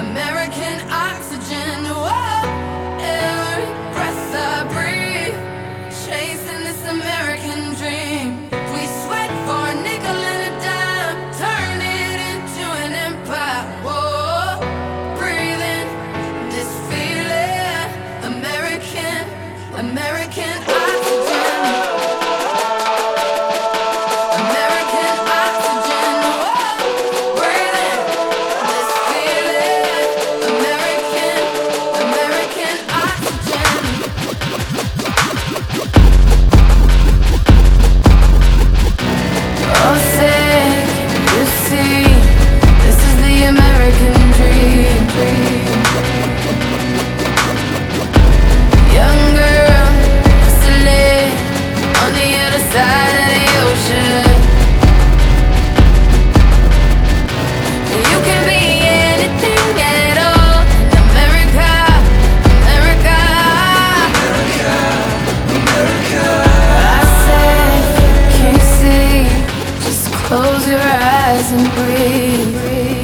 American oxygen. Whoa, every breath I breathe, chasing this American dream. We sweat for a nickel and a dime, turn it into an empire. Whoa, breathing this feeling, American oxygen. Close your eyes and breathe.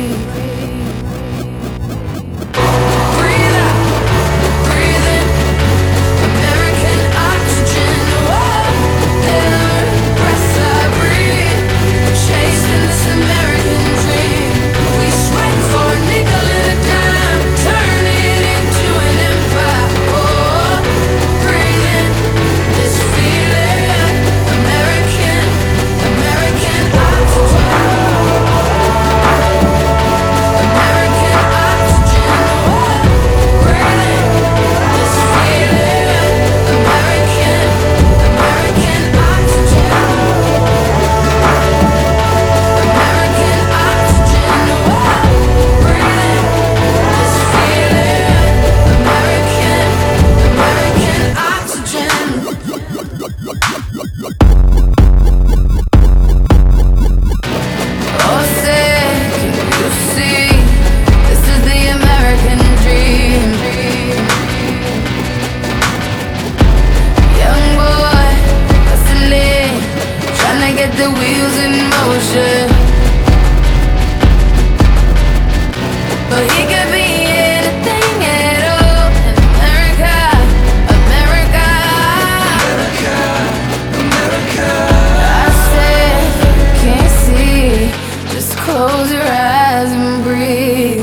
Breathe out, breathe in, American oxygen. Whoa, every breath I breathe, chasing this American dream. We sweat for a nickel and a dime, turn it into an empire. Oh, breathe in this feeling, American oxygen. The wheels in motion, but he could be anything at all. America, I said, can't see, just close your eyes and breathe.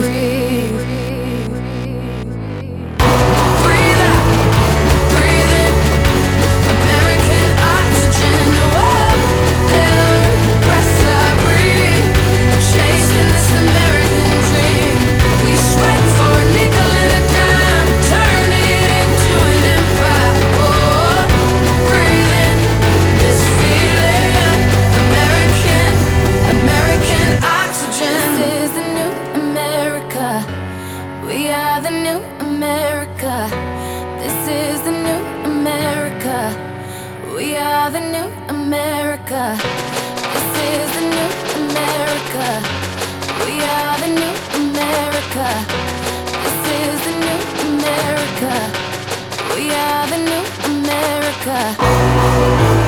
This is the new America. We are the new America. This is the new America. We are the new America. This is the new America. We are the new America.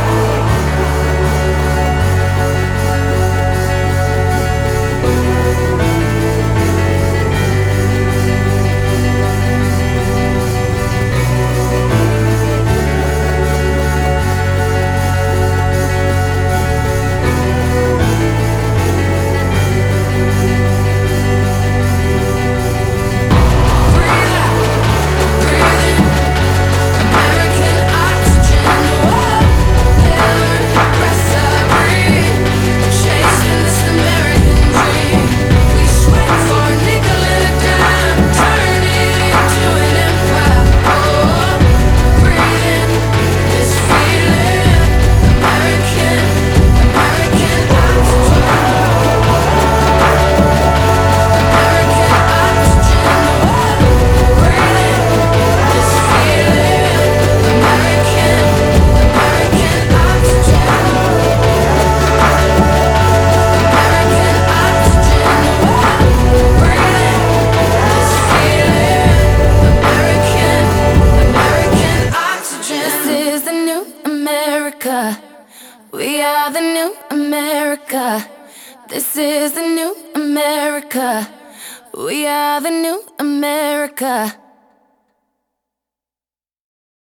We are the new America. This is the new America. We are the new America.